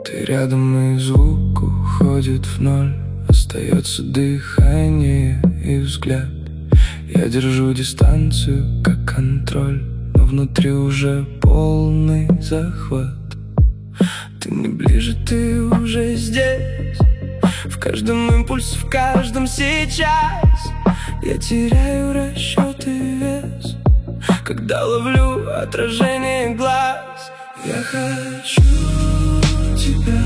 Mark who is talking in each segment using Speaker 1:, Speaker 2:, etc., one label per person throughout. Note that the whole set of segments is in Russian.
Speaker 1: Ты рядом, и звук уходит в ноль. Остается дыхание и взгляд. Я держу дистанцию, как контроль, но внутри уже полный захват. Ты не ближе, ты уже здесь. В каждом импульсе, в каждом сейчас. Я теряю расчет и вес, когда ловлю отражение глаз. Я хочу тебя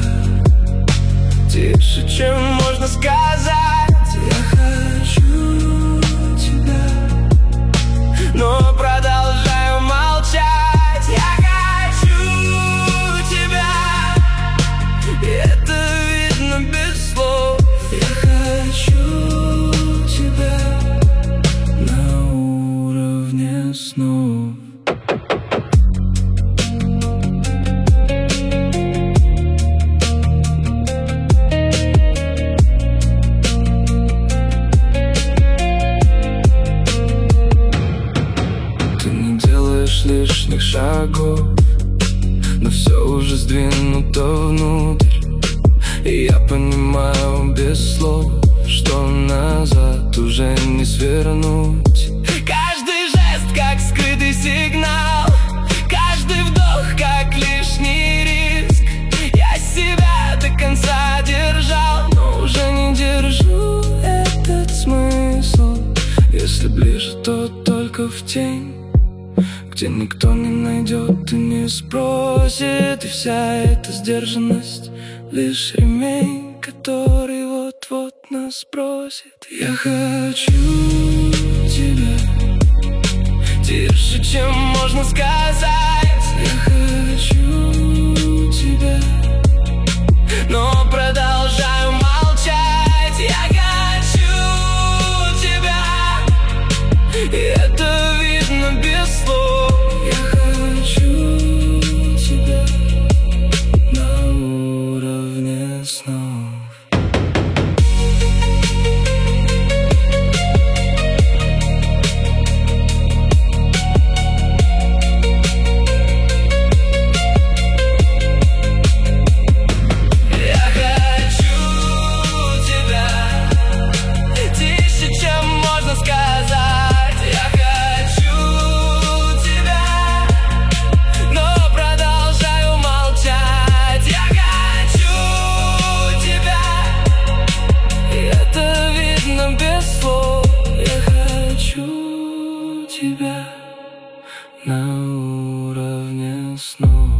Speaker 1: тише, чем можно сказать. Я хочу тебя, но продолжаю молчать. Я хочу тебя, и это видно без слов. Я хочу тебя на уровне снов. Лишних шагов, но все уже сдвинуто внутрь. И я понимаю без слов, что назад уже не свернуть. Каждый жест как скрытый сигнал, каждый вдох как лишний риск. Я себя до конца держал, но уже не держу этот смысл. Если ближе, то только в тень, где никто не найдет и не спросит. И вся эта сдержанность — лишь ремень, который вот-вот нас бросит. Я хочу тебя тише, чем можно сказать. Я хочу тебя, но продолжаю молчать. Я хочу тебя, и это видно без слов. Тебя на уровне снов.